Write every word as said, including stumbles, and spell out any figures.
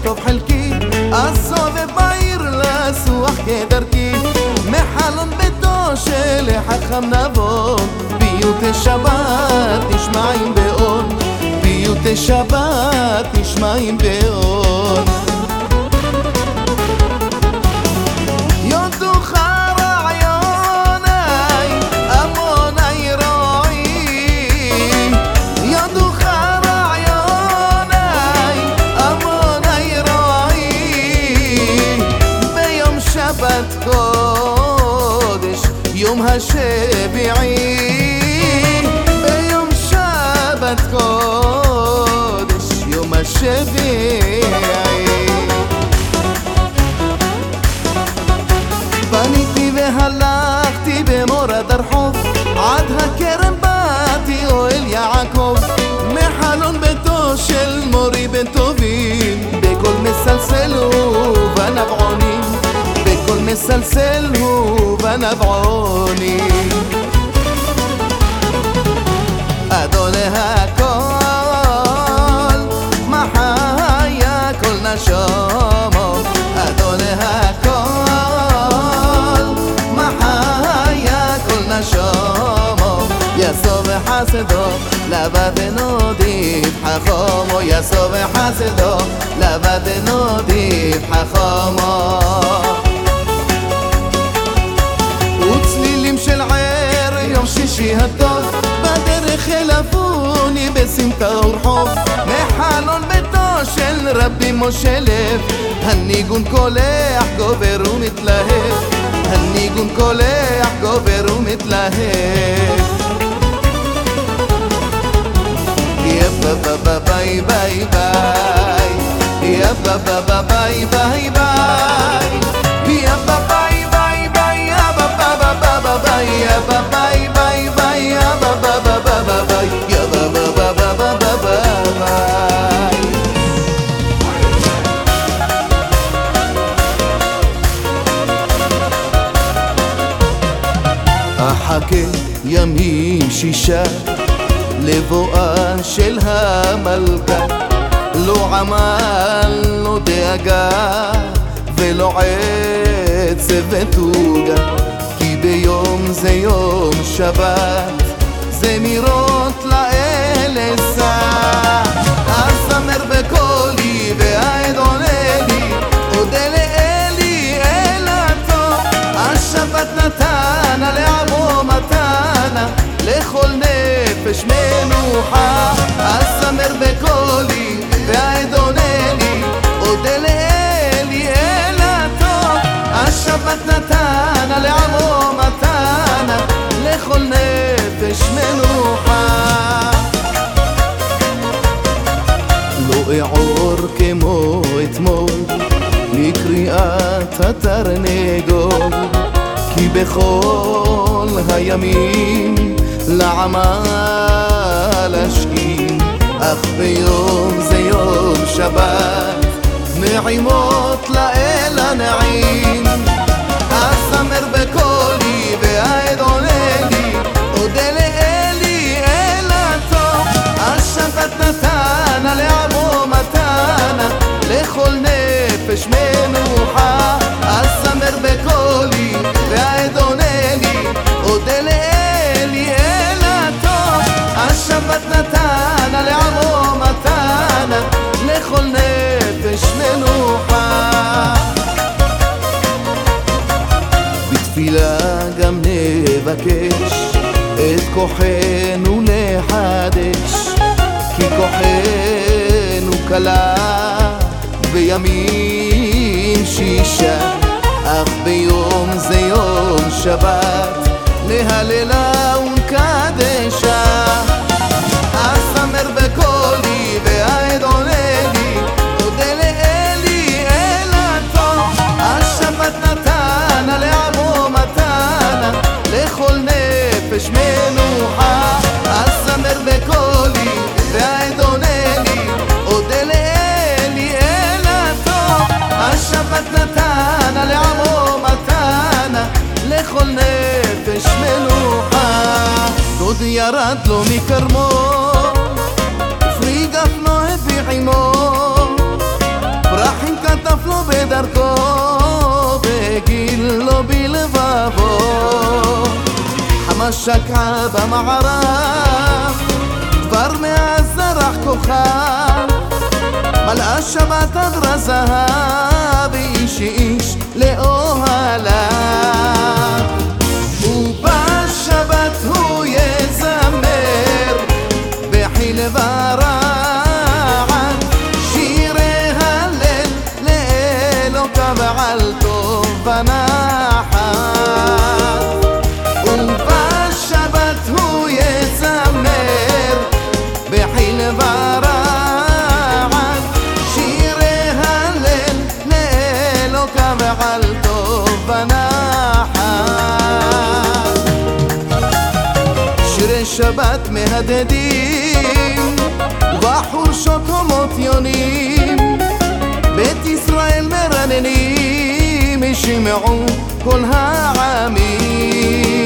טוב חלקי, אסובב בעיר לסוח כדרכי, מחלון ביתו של חכם נבון, פיוטי שבת נשמעים באון, פיוטי שבת נשמעים באון. יודוך רעיוני עמוני רועי, יודוך רעיוני עמוני רועי, ביום שבת קודש יום השביעי, ביום שבת קודש יום השביעי. פניתי והלכתי במורד הרחוב, עד הכרם באתי אוהל יעקב, מחלון ביתו של מורי בן טובים, בקול מסלסל ובנבעונים, בקול מסלסל ובנבעונים. אדוני הכל מחיה כל נשומו, אדוני הכל מחיה כל נשומו, יסוב חסדו לבדנו דיב חכמו, יסוב חסדו לבדנו דיב חכמו. וצלילים של ער יום שישי הטוב, בדרך חלפוני בסמטה ורחוב, מחלון ביתו של רבי משה לב, הניגון קולח גובר ומתלהב, הניגון קולח גובר ומתלהב. יא בא בא ביי ביי ביי, יא בא בא ביי ביי ביי, יא בא ביי ביי ביי, יא בא בא בא ביי, יא בא ביי ביי ביי, יא בא בא בא ביי, יא בא בא בא ביי. אחכה ימים שישה לבואה של המלכה, לא עמל, לא דאגה ולא עצב ותוגה, כי ביום זה יום שבת, זמירות לאל אשא. אזמר בקולי ואעד עונה לי, אודה לאלי אלתו, השבת נתנה לעמו מתנה, לכל נפש מנוחה. אזמר בקולי ואעד עונה לי, אודה לאלי אלתו, השבת נתנה לעמו מתנה, לכל נפש מנוחה. לא אעור כמו אתמול לקריאת התרנגול, כי בכל הימים לעמל אשכים, אך ביום זה יום שבת, נעימות לאל הנעים. אזמר בקולי ואעד עונה לי, אודה לאלי אלתו, השבת נתנה לעמו מתנה, לכל נפש מנוחה. אזמר בקולי ואעד עונה לי, אודה לאלי אלתו, השבת נתנה לעמו מתנה, לכל נפש מנוחה. בתפילה גם נבקש את כוחנו לחדש, כי כוחנו קלה בימים שישה, אך ביום זה יום שבת, להללה ונקדשה. אזמר בקולי ואעד עונה לי, אודה לאלי אלתו, השבת נתנה לעמו מתנה, לכל נפש מנוחה. אזמר בקולי ואעד עונה לי, אודה לאלי אלתו, השבת נתנה לעמו מתנה, לכל נפש מנוחה. דוד ירד לו מקרמו, פרי גפנו הביא עמו, פרח השתתף לו בדרכו והגיל לו בלבבו. חמאס שקעה במערב כבר מאז זרח כוכב, מלאה שבת עדרה זהב איש איש לאוהלה. ובשבת הוא יזמר בחיל ורעד שירי הלל לאלוקיו על טוב ונחת. ובשבת הוא יזמר בחיל ורעד שירי הלל לאלוקיו על טוב ונחת. שירי שבת מהדהדים ובחורשות הומות יונים, בית ישראל מרננים ישמעו כל העמים.